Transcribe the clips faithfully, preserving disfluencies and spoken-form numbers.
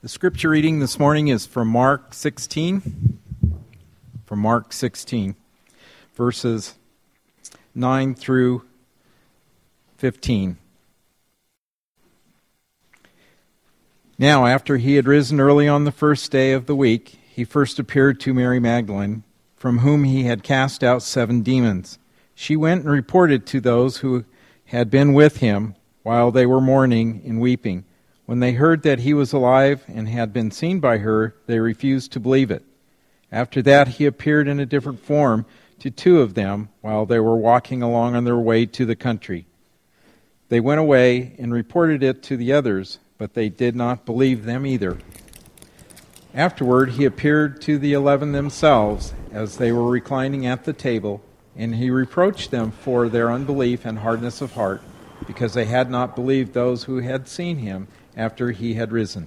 The scripture reading this morning is from Mark sixteen, from Mark sixteen, verses nine through fifteen. Now, after he had risen early on the first day of the week, he first appeared to Mary Magdalene, from whom he had cast out seven demons. She went and reported to those who had been with him while they were mourning and weeping. When they heard that he was alive and had been seen by her, they refused to believe it. After that, he appeared in a different form to two of them while they were walking along on their way to the country. They went away and reported it to the others, but they did not believe them either. Afterward, he appeared to the eleven themselves as they were reclining at the table, and he reproached them for their unbelief and hardness of heart, because they had not believed those who had seen him after he had risen.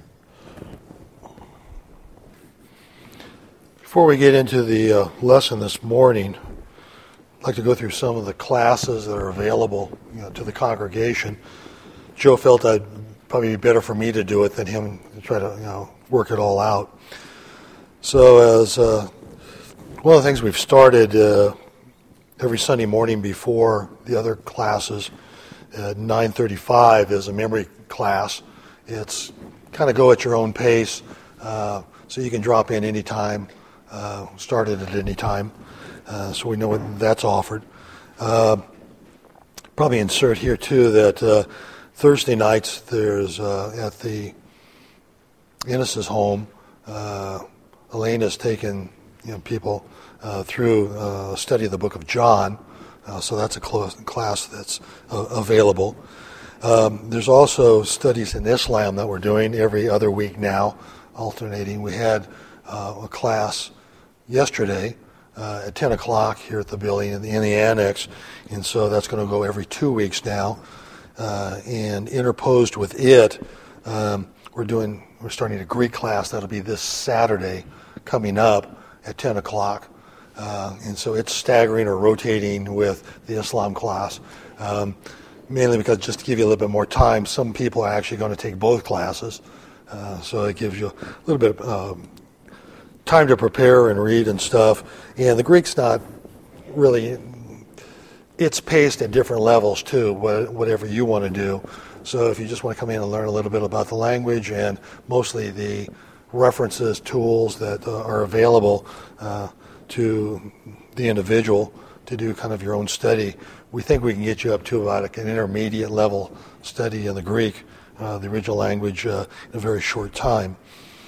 Before we get into the uh, lesson this morning, I'd like to go through some of the classes that are available, you know, to the congregation. Joe felt I'd probably be better for me to do it than him to try to, you know, work it all out. So as uh, one of the things we've started uh, every Sunday morning before the other classes at nine thirty-five is a memory class. It's kind of go at your own pace, uh, so you can drop in any time, uh, start it at any time, uh, so we know when that's offered. Uh, probably insert here too that uh, Thursday nights there's uh, at the Ennis's home, uh, Elena's taken you know, people uh, through uh, a study of the book of John, uh, so that's a cl- class that's uh, available. Um, there's also studies in Islam that we're doing every other week now, alternating. We had uh, a class yesterday uh, at ten o'clock here at the building in the, in the annex, and so that's going to go every two weeks now. Uh, and interposed with it, um, we're doing we're starting a Greek class that'll be this Saturday coming up at ten o'clock, uh, and so it's staggering or rotating with the Islam class. Um, Mainly because just to give you a little bit more time, some people are actually going to take both classes, uh, so it gives you a little bit of um, time to prepare and read and stuff. And the Greek's not really, it's paced at different levels too, whatever you want to do. So if you just want to come in and learn a little bit about the language and mostly the references, tools that uh, are available uh, to the individual to do kind of your own study, we think we can get you up to about an intermediate level study in the Greek, uh, the original language, uh, in a very short time.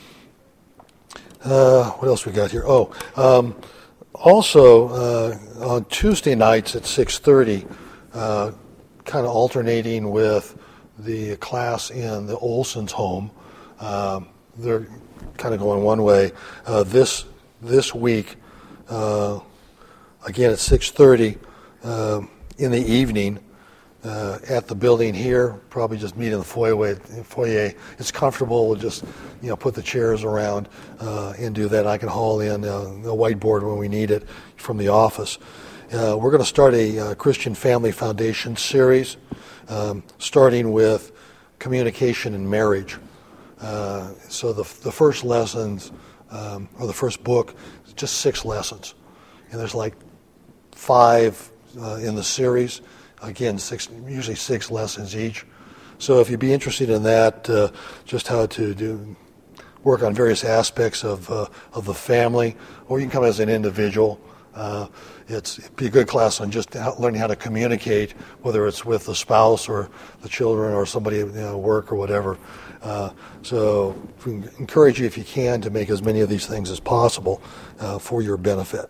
Uh, what else we got here? Oh, um, also uh, on Tuesday nights at six thirty, uh, kind of alternating with the class in the Olson's home. Um, they're kind of going one way. Uh, this this week, uh, again at six thirty. Uh, in the evening uh, at the building here, probably just meet in the foyer. foyer. It's comfortable. We'll just you know put the chairs around uh, and do that. I can haul in uh, a whiteboard when we need it from the office. Uh, we're going to start a uh, Christian Family Foundation series, um, starting with communication and marriage. Uh, so the the first lessons, um, or the first book, is just six lessons, and there's like five Uh, in the series. Again, six, usually six lessons each. So if you'd be interested in that, uh, just how to do work on various aspects of uh, of the family, or you can come as an individual. Uh, it's it'd be a good class on just how, learning how to communicate, whether it's with the spouse or the children or somebody at you know, work or whatever. Uh, so we encourage you, if you can, to make as many of these things as possible uh, for your benefit.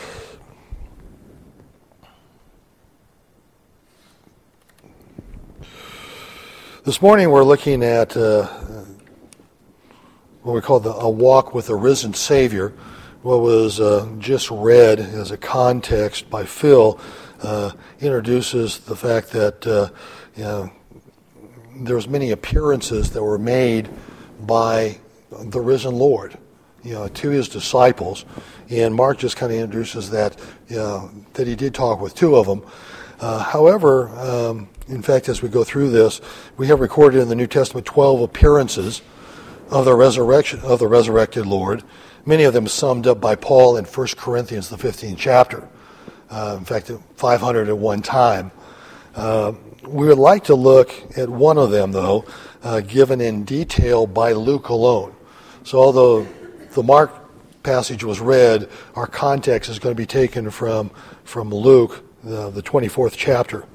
This morning we're looking at uh, what we call the, a walk with the risen Savior. What was uh, just read as a context by Phil uh, introduces the fact that uh, you know, there was many appearances that were made by the risen Lord, you know, to his disciples, and Mark just kind of introduces that you know, that he did talk with two of them. Uh, however, um, in fact, as we go through this, we have recorded in the New Testament twelve appearances of the resurrection of the resurrected Lord, many of them summed up by Paul in First Corinthians, the fifteenth chapter. Uh, in fact, five hundred at one time. Uh, we would like to look at one of them, though, uh, given in detail by Luke alone. So although the Mark passage was read, our context is going to be taken from, from Luke, the, the twenty-fourth chapter.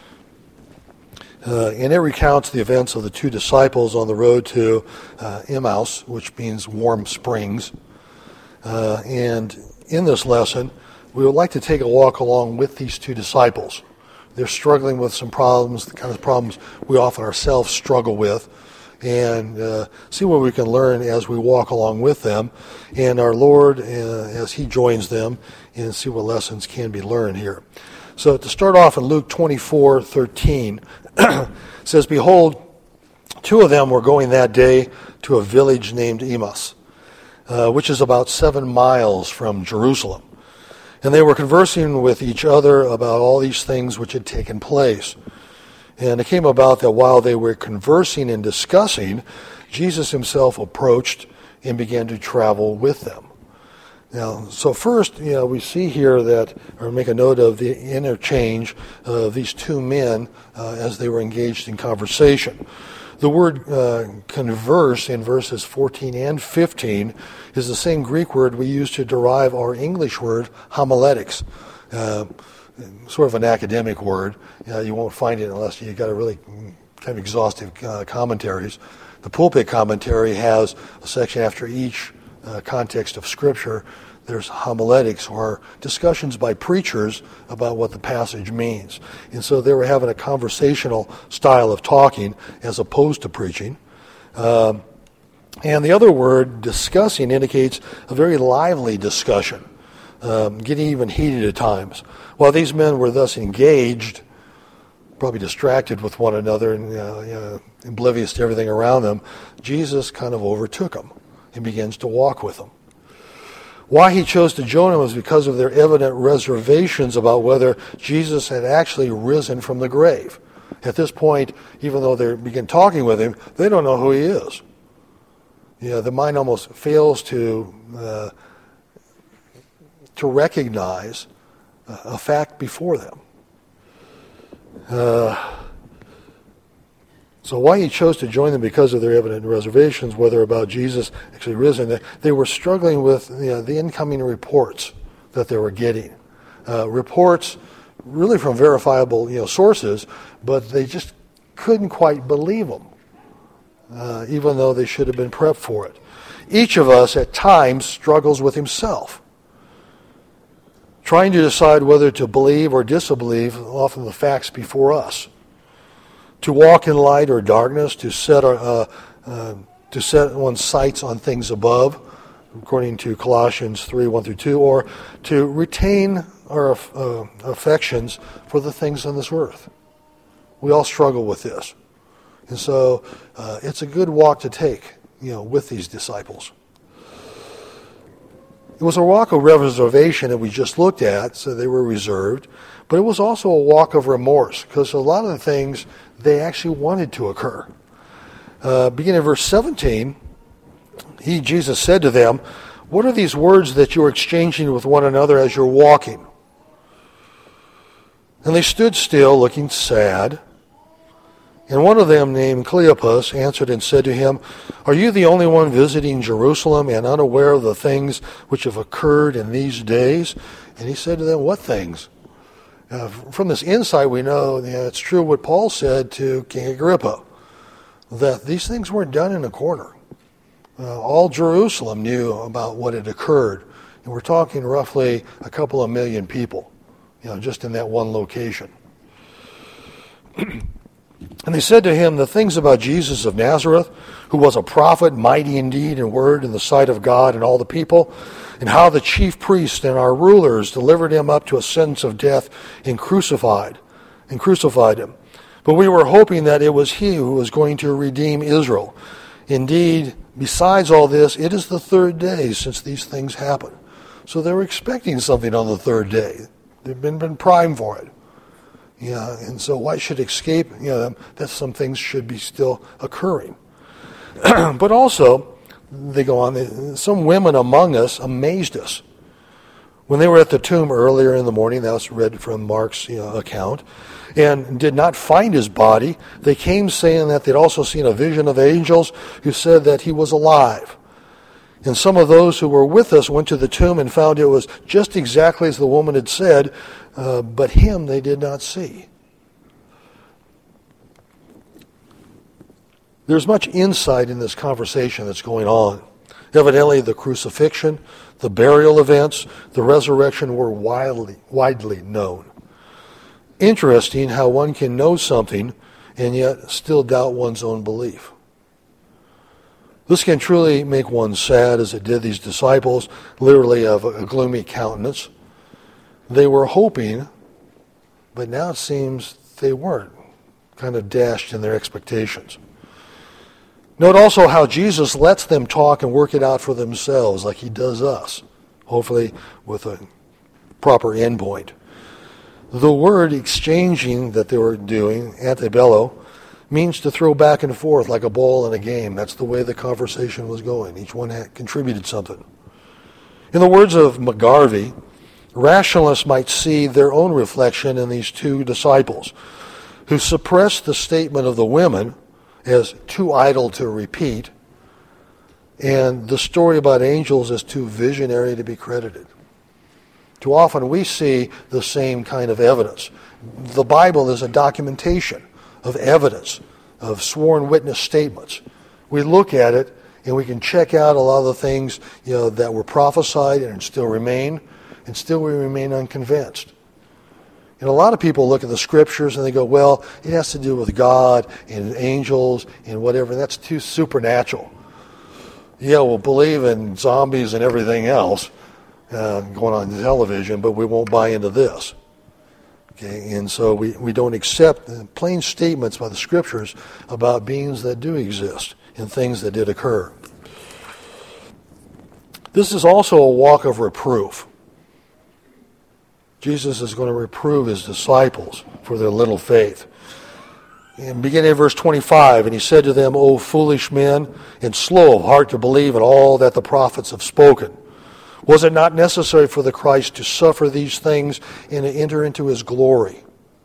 Uh, and it recounts the events of the two disciples on the road to uh, Emmaus, which means warm springs. Uh, and in this lesson, we would like to take a walk along with these two disciples. They're struggling with some problems, the kind of problems we often ourselves struggle with, and uh, see what we can learn as we walk along with them, and our Lord uh, as He joins them, and see what lessons can be learned here. So to start off in Luke twenty-four thirteen, it says, "Behold, two of them were going that day to a village named Emmaus, uh, which is about seven miles from Jerusalem. And they were conversing with each other about all these things which had taken place. And it came about that while they were conversing and discussing, Jesus himself approached and began to travel with them." Now, so first, you know, we see here that, or make a note of the interchange of these two men uh, as they were engaged in conversation. The word uh, converse in verses fourteen and fifteen is the same Greek word we use to derive our English word homiletics. Uh, sort of an academic word. Uh, you won't find it unless you've got a really kind of exhaustive uh, commentaries. The pulpit commentary has a section after each uh, context of Scripture. There's homiletics, or discussions by preachers about what the passage means. And so they were having a conversational style of talking as opposed to preaching. Um, and the other word, discussing, indicates a very lively discussion, um, getting even heated at times. While these men were thus engaged, probably distracted with one another and uh, you know, oblivious to everything around them, Jesus kind of overtook them and begins to walk with them. Why he chose to join them was because of their evident reservations about whether Jesus had actually risen from the grave. At this point, even though they begin talking with him, they don't know who he is. You know, the mind almost fails to uh, to recognize a fact before them. Uh, So why he chose to join them because of their evident reservations, whether about Jesus actually risen, they were struggling with you know, the incoming reports that they were getting. Uh, reports really from verifiable you know, sources, but they just couldn't quite believe them, uh, even though they should have been prepped for it. Each of us at times struggles with himself, trying to decide whether to believe or disbelieve often the facts before us. To walk in light or darkness, to set our, uh, uh, to set one's sights on things above, according to Colossians three, one through two, or to retain our uh, affections for the things on this earth. We all struggle with this. And so uh, it's a good walk to take, you know, with these disciples. It was a walk of reservation that we just looked at, so they were reserved, but it was also a walk of remorse, because a lot of the things they actually wanted to occur. Uh, beginning in verse seventeen, he, Jesus, said to them, "What are these words that you are exchanging with one another as you're walking?" And they stood still, looking sad. And one of them, named Cleopas, answered and said to him, "Are you the only one visiting Jerusalem and unaware of the things which have occurred in these days?" And he said to them, "What things?" Uh, from this insight, we know that it's true what Paul said to King Agrippa, that these things weren't done in a corner. Uh, all Jerusalem knew about what had occurred. And we're talking roughly a couple of million people, you know, just in that one location. And they said to him, "The things about Jesus of Nazareth, who was a prophet, mighty in deed and word in the sight of God and all the people, and how the chief priests and our rulers delivered him up to a sentence of death and crucified, and crucified him. But we were hoping that it was he who was going to redeem Israel. Indeed, besides all this, it is the third day since these things happened." So they were expecting something on the third day. They've been, been primed for it. Yeah, and so why should escape? You know, that some things should be still occurring. But also, they go on, some women among us amazed us. When they were at the tomb earlier in the morning, that was read from Mark's you know, account, and did not find his body, they came saying that they'd also seen a vision of angels who said that he was alive. And some of those who were with us went to the tomb and found it was just exactly as the woman had said, uh, but him they did not see. There's much insight in this conversation that's going on. Evidently, the crucifixion, the burial events, the resurrection were widely, widely known. Interesting how one can know something and yet still doubt one's own belief. This can truly make one sad, as it did these disciples, literally of a gloomy countenance. They were hoping, but now it seems they weren't, kind of dashed in their expectations. Note also how Jesus lets them talk and work it out for themselves like he does us, hopefully with a proper endpoint. The word exchanging that they were doing, antebello, means to throw back and forth like a ball in a game. That's the way the conversation was going. Each one had contributed something. In the words of McGarvey, rationalists might see their own reflection in these two disciples who suppressed the statement of the women as too idle to repeat, and the story about angels as too visionary to be credited. Too often we see the same kind of evidence. The Bible is a documentation of evidence, of sworn witness statements. We look at it and we can check out a lot of the things you know, that were prophesied and still remain, and still we remain unconvinced. And a lot of people look at the scriptures and they go, well, it has to do with God and angels and whatever. That's too supernatural. Yeah, we'll believe in zombies and everything else uh, going on television, but we won't buy into this. Okay, and so we, we don't accept plain statements by the scriptures about beings that do exist and things that did occur. This is also a walk of reproof. Jesus is going to reprove his disciples for their little faith. And beginning in verse twenty-five, and he said to them, O foolish men, and slow of heart to believe in all that the prophets have spoken. Was it not necessary for the Christ to suffer these things and to enter into his glory?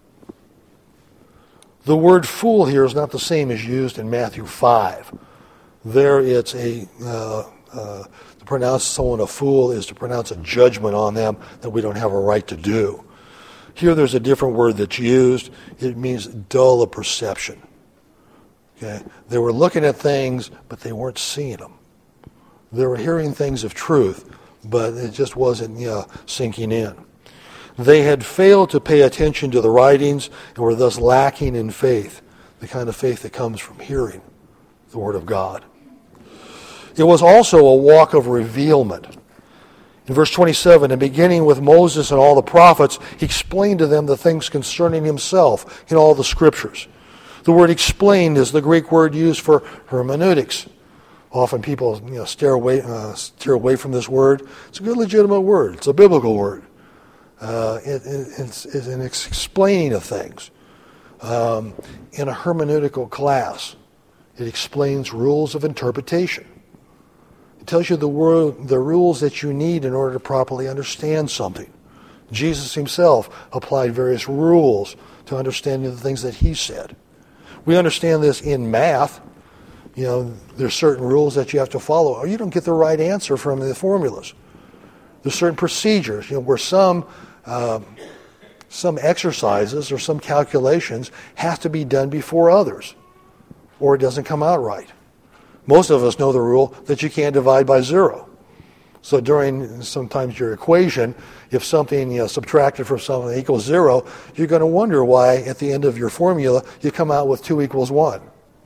The word fool here is not the same as used in Matthew five. There it's a... Uh, uh, to pronounce someone a fool is to pronounce a judgment on them that we don't have a right to do. Here there's a different word that's used. It means dull of perception. Okay? They were looking at things, but they weren't seeing them. They were hearing things of truth, but it just wasn't you know, sinking in. They had failed to pay attention to the writings and were thus lacking in faith, the kind of faith that comes from hearing the Word of God. It was also a walk of revealment. In verse twenty-seven, and beginning with Moses and all the prophets, he explained to them the things concerning himself in all the scriptures. The word explained is the Greek word used for hermeneutics. Often people you know, steer away, uh, steer away from this word. It's a good, legitimate word. It's a biblical word. Uh, it, it, it's, it's an explaining of things. Um, in a hermeneutical class, it explains rules of interpretation. It tells you the, word, the rules that you need in order to properly understand something. Jesus himself applied various rules to understanding the things that he said. We understand this in math. You know, there's certain rules that you have to follow, or you don't get the right answer from the formulas. There's certain procedures, you know, where some um, some exercises or some calculations have to be done before others, or it doesn't come out right. Most of us know the rule that you can't divide by zero. So during sometimes your equation, if something you know, subtracted from something equals zero, you're going to wonder why at the end of your formula you come out with two equals one.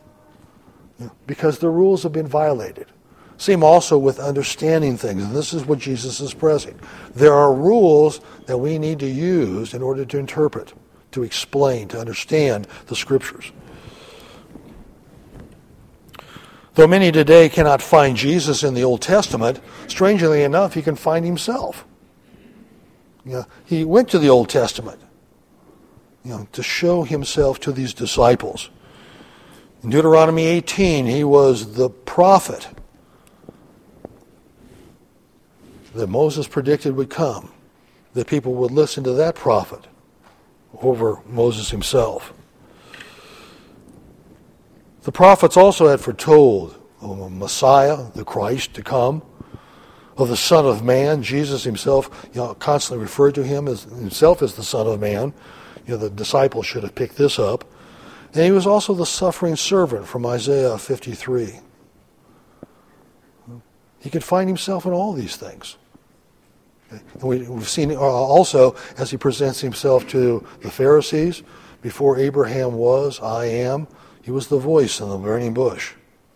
Because the rules have been violated. Same also with understanding things, and this is what Jesus is pressing. There are rules that we need to use in order to interpret, to explain, to understand the Scriptures. Though many today cannot find Jesus in the Old Testament, strangely enough, he can find himself. You know, he went to the Old Testament you know, to show himself to these disciples. In Deuteronomy eighteen, he was the prophet that Moses predicted would come, that people would listen to that prophet over Moses himself. The prophets also had foretold of a Messiah, the Christ, to come, of the Son of Man. Jesus himself, you know, constantly referred to him as himself as the Son of Man. You know, the disciples should have picked this up. And he was also the suffering servant from Isaiah fifty-three. He could find himself in all these things. And we, we've seen also, as he presents himself to the Pharisees, before Abraham was, I am. He was the voice in the burning bush.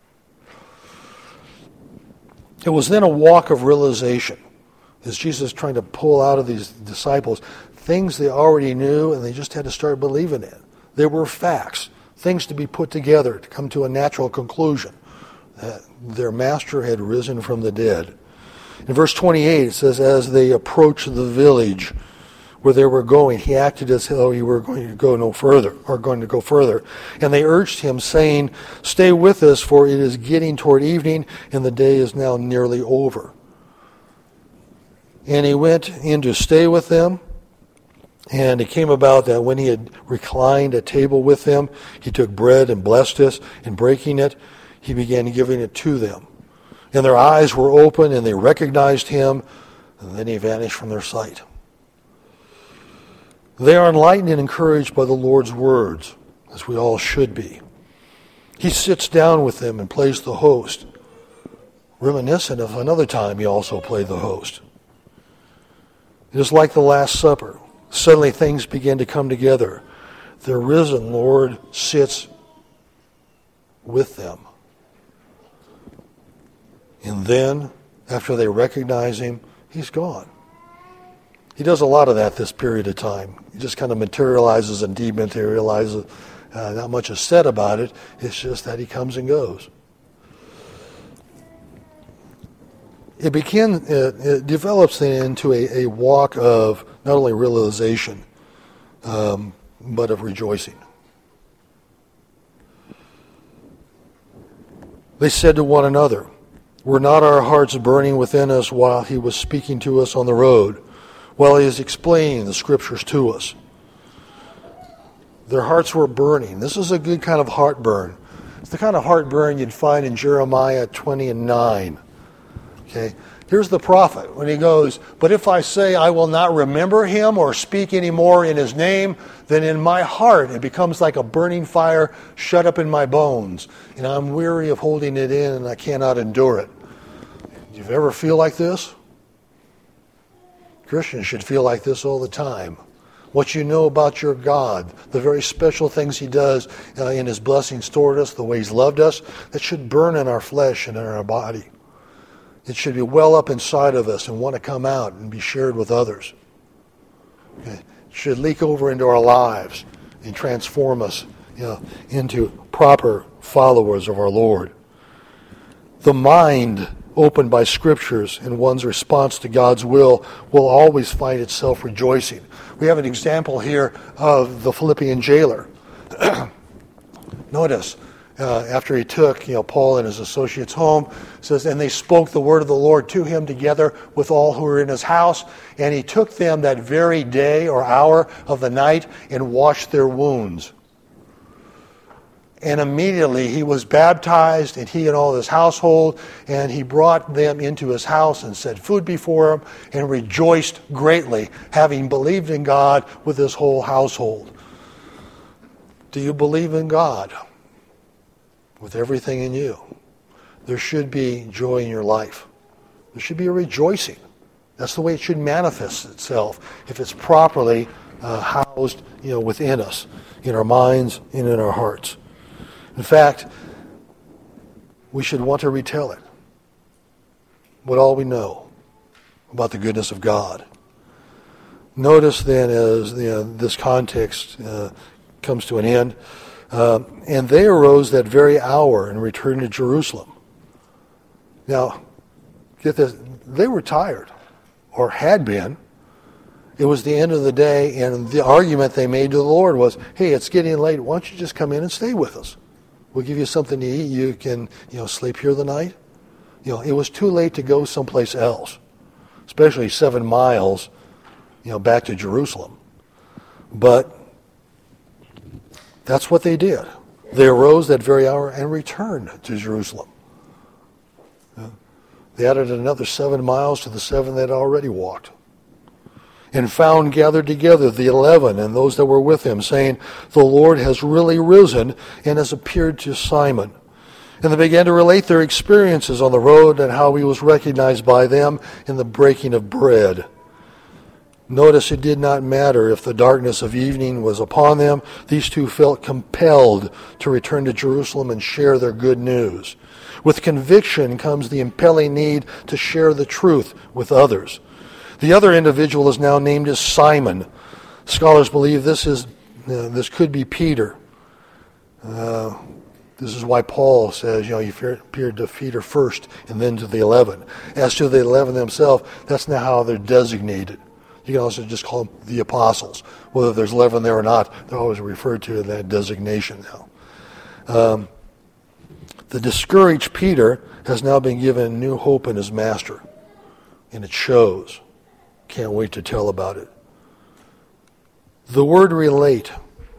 It was then a walk of realization, as Jesus trying to pull out of these disciples things they already knew, and they just had to start believing it. They were facts, things to be put together to come to a natural conclusion that their master had risen from the dead. In verse twenty-eight, it says, as they approached the village where they were going, he acted as though he were going to go no further, or going to go further. And they urged him, saying, stay with us, for it is getting toward evening, and the day is now nearly over. And he went in to stay with them. And it came about that when he had reclined at table with them, he took bread and blessed it, and breaking it, he began giving it to them. And their eyes were open, and they recognized him, and then he vanished from their sight. They are enlightened and encouraged by the Lord's words, as we all should be. He sits down with them and plays the host, reminiscent of another time he also played the host. It is like the Last Supper. Suddenly things begin to come together. The risen Lord sits with them. And then, after they recognize him, he's gone. He does a lot of that this period of time. He just kind of materializes and dematerializes. Uh, not much is said about it. It's just that he comes and goes. It begin, it, it develops into a, a walk of not only realization, um, but of rejoicing. They said to one another, were not our hearts burning within us while he was speaking to us on the road, while he is explaining the scriptures to us? Their hearts were burning. This is a good kind of heartburn. It's the kind of heartburn you'd find in Jeremiah twenty and nine. Okay, here's the prophet when he goes, but if I say I will not remember him or speak anymore in his name, then in my heart it becomes like a burning fire shut up in my bones, and I'm weary of holding it in and I cannot endure it. Do you ever feel like this? Christians should feel like this all the time. What you know about your God, the very special things he does uh, in his blessings toward us, the way he's loved us, that should burn in our flesh and in our body. It should be well up inside of us and want to come out and be shared with others. Okay. It should leak over into our lives and transform us, you know, into proper followers of our Lord. The mind opened by scriptures and one's response to God's will will always find itself rejoicing. We have an example here of the Philippian jailer. Notice, uh, after he took, you know, Paul and his associates home, it says, and they spoke the word of the Lord to him together with all who were in his house, and he took them that very day or hour of the night and washed their wounds. And immediately he was baptized, and he and all his household, and he brought them into his house and set food before him and rejoiced greatly, having believed in God with his whole household. Do you believe in God with everything in you? There should be joy in your life. There should be a rejoicing. That's the way it should manifest itself if it's properly uh, housed, you know, within us, in our minds and in our hearts. In fact, we should want to retell it, what all we know about the goodness of God. Notice then, as you know, this context uh, comes to an end, uh, and they arose that very hour and returned to Jerusalem. Now, get this, they were tired, or had been. It was the end of the day, and the argument they made to the Lord was, hey, it's getting late, why don't you just come in and stay with us? We'll give you something to eat. You can, you know, sleep here the night. You know, it was too late to go someplace else, especially seven miles, you know, back to Jerusalem. But that's what they did. They arose that very hour and returned to Jerusalem. They added another seven miles to the seven they had already walked. And found gathered together the eleven and those that were with him, saying, "The Lord has really risen and has appeared to Simon." And they began to relate their experiences on the road and how he was recognized by them in the breaking of bread. Notice it did not matter if the darkness of evening was upon them. These two felt compelled to return to Jerusalem and share their good news. With conviction comes the impelling need to share the truth with others. The other individual is now named as Simon. Scholars believe this is uh, this could be Peter. Uh, this is why Paul says, you know, you appeared to Peter first and then to the eleven. As to the eleven themselves, that's not how they're designated. You can also just call them the apostles. Whether there's eleven there or not, they're always referred to in that designation now. Um, the discouraged Peter has now been given new hope in his master, and it shows. Can't wait to tell about it. The word relate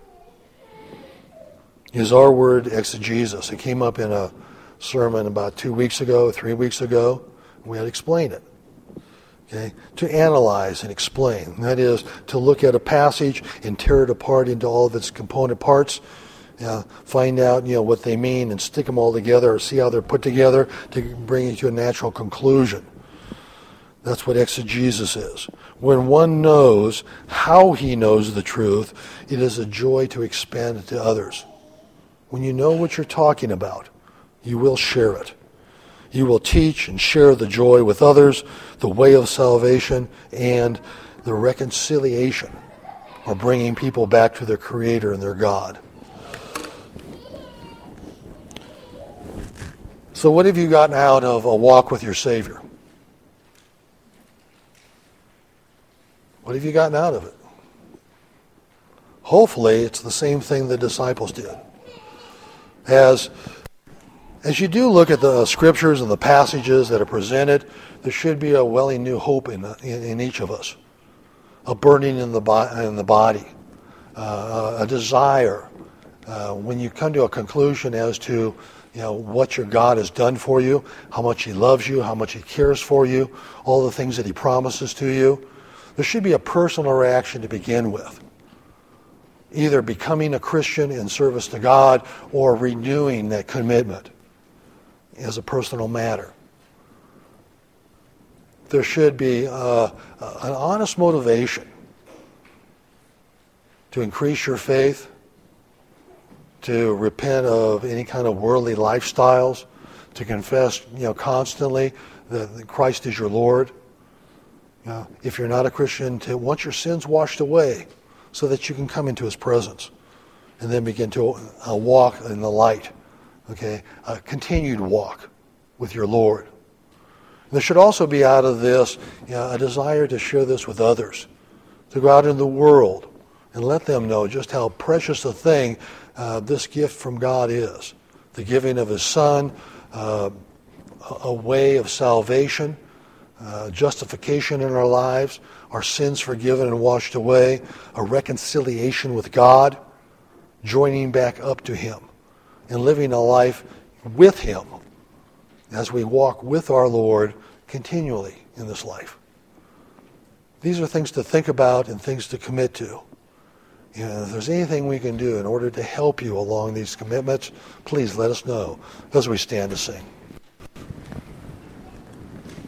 is our word exegesis. It came up in a sermon about two weeks ago, three weeks ago. We had to explain it. Okay? To analyze and explain. That is, to look at a passage and tear it apart into all of its component parts. Uh, find out, you know, what they mean and stick them all together or see how they're put together to bring you to a natural conclusion. That's what exegesis is. When one knows how he knows the truth, it is a joy to expand it to others. When you know what you're talking about, you will share it. You will teach and share the joy with others, the way of salvation, and the reconciliation, or bringing people back to their Creator and their God. So what have you gotten out of a walk with your Savior? What have you gotten out of it? Hopefully, it's the same thing the disciples did. As, as you do look at the scriptures and the passages that are presented, there should be a welling new hope in, in, in each of us. A burning in the, bo- in the body. Uh, a desire. Uh, when you come to a conclusion as to you know what your God has done for you, how much He loves you, how much He cares for you, all the things that He promises to you, there should be a personal reaction to begin with. Either becoming a Christian in service to God or renewing that commitment as a personal matter. There should be uh, an honest motivation to increase your faith, to repent of any kind of worldly lifestyles, to confess, you know, constantly that Christ is your Lord. You know, if you're not a Christian, to want your sins washed away so that you can come into His presence and then begin to uh, walk in the light, okay? A continued walk with your Lord. There should also be out of this you know, a desire to share this with others, to go out in the world and let them know just how precious a thing uh, this gift from God is. The giving of His Son, uh, a way of salvation, Uh, justification in our lives, our sins forgiven and washed away, a reconciliation with God, joining back up to Him, and living a life with Him as we walk with our Lord continually in this life. These are things to think about and things to commit to. And if there's anything we can do in order to help you along these commitments, please let us know as we stand to sing.